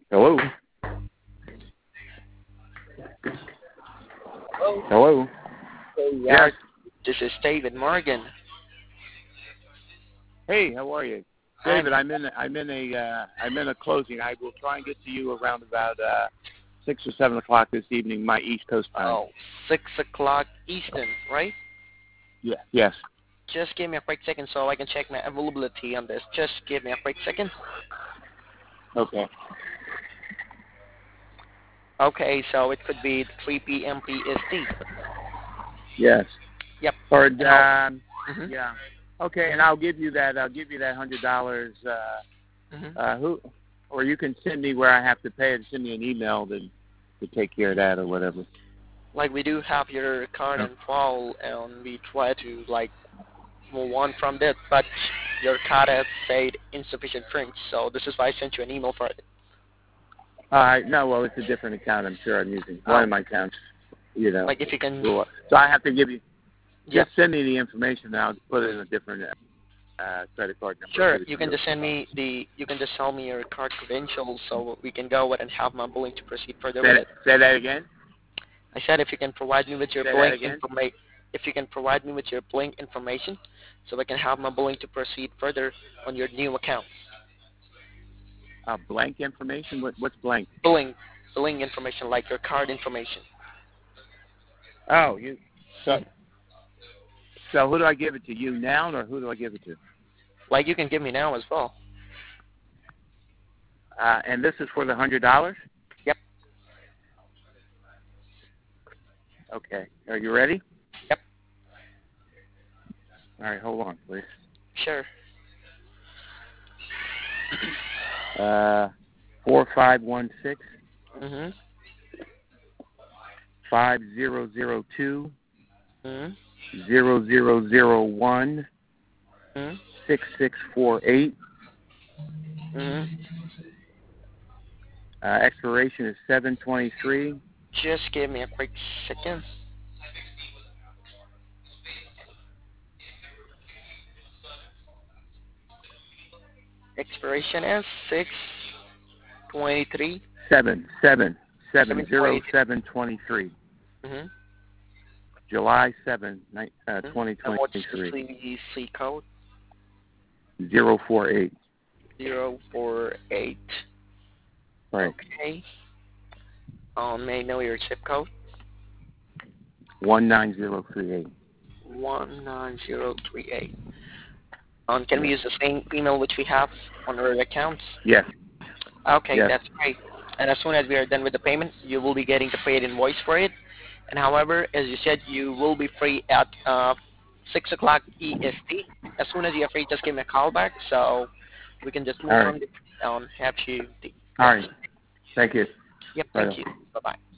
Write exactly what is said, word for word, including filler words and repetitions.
Hello? Hello? Hello? Hey, Yes. This is David Morgan. Hey, how are you? David, I'm in I'm in a uh, I'm in a closing. I will try and get to you around about uh, six or seven o'clock this evening, my East Coast time. Oh, six o'clock Eastern, right? Yeah. Yes. Just give me a quick second so I can check my availability on this. Just give me a quick second. Okay. Okay, so it could be three p.m. P S T. Yes. Yep. Or And I'll- um, Mhm. yeah. Okay, and I'll give you that. I'll give you that hundred dollars. Uh, Mhm. uh, who? Or you can send me where I have to pay it. Send me an email to to take care of that or whatever. Like we do have your card and file, and we try to like move on from that, but your card has said insufficient funds, so this is why I sent you an email for it. Uh, no, well, it's a different account. I'm sure I'm using one Oh. of my accounts. You know. Like if you can, So so I have to give you. yep. Just send me the information, and I'll put it in a different uh, credit card number. Sure, Give it you to can just send me the, you can just tell me your card credentials so we can go ahead and have my billing to proceed further Say with that, it. say that again. I said if you can provide me with your Say billing that again. information, if you can provide me with your billing information, so I can have my billing to proceed further on your new account. Uh, blank information. What, what's blank? Billing, billing information like your card information. Oh, you. So, so who do I give it to? You now, or who do I give it to? Like you can give me now as well. Uh, and this is for the hundred dollars. Yep. Okay. Are you ready? Yep. All right. Hold on, please. Sure. Uh, four five one six Mhm. five zero zero two Mhm. zero zero zero one Mhm. six six four eight. Mhm. Uh, expiration is seven twenty three. Just give me a quick second. Expiration is six twenty-three. Seven seven seven seven zero twenty-three. seven twenty three. Mhm. July seventh, uh, Mhm. twenty And what's the twenty-three. C C code? zero four eight. Zero four eight. Right. Okay. Um, may I know your zip code? one nine zero three eight. One nine zero three eight. Um, can we Yeah. use the same email which we have on our accounts? Yes. Okay, Yes. that's great. And as soon as we are done with the payment, you will be getting the paid invoice for it. And however, as you said, you will be free at uh, six o'clock E S T. As soon as you're free, just give me a call back so we can just move All on right. and have you. The, All right. Thank you. Yep, Right thank on. you. Bye-bye.